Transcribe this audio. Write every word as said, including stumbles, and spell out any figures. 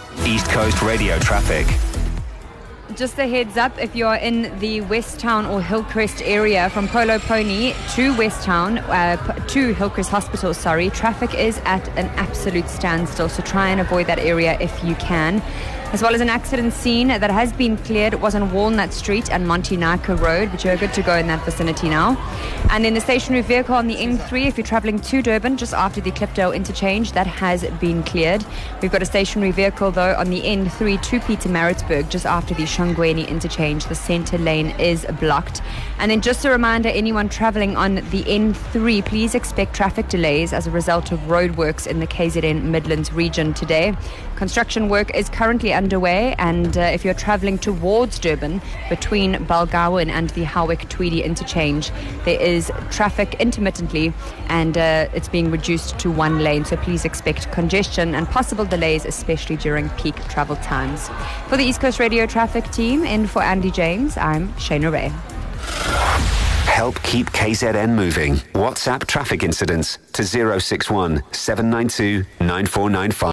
East Coast Radio traffic. Just a heads up, if you're in the West Town or Hillcrest area from Polo Pony to West Town, uh, to Hillcrest Hospital, sorry, traffic is at an absolute standstill, so try and avoid that area if you can. As well as an accident scene that has been cleared. It was on Walnut Street and Montinaka Road, but you're good to go in that vicinity now. And then the stationary vehicle on the N three, if you're travelling to Durban, just after the Klipdale interchange, that has been cleared. We've got a stationary vehicle, though, on the N three to Pietermaritzburg, just after the Shangweni interchange. The centre lane is blocked. And then just a reminder, anyone travelling on the N three, please expect traffic delays as a result of roadworks in the K Z N Midlands region today. Construction work is currently underway, and uh, if you're travelling towards Durban between Balgowan and the Howick Tweedy interchange, there is traffic intermittently, and uh, it's being reduced to one lane, so please expect congestion and possible delays, especially during peak travel times. For the East Coast Radio traffic team, and for Andy James, I'm Shana Ray. Help keep K Z N moving. WhatsApp traffic incidents to zero six one seven nine two nine four nine five.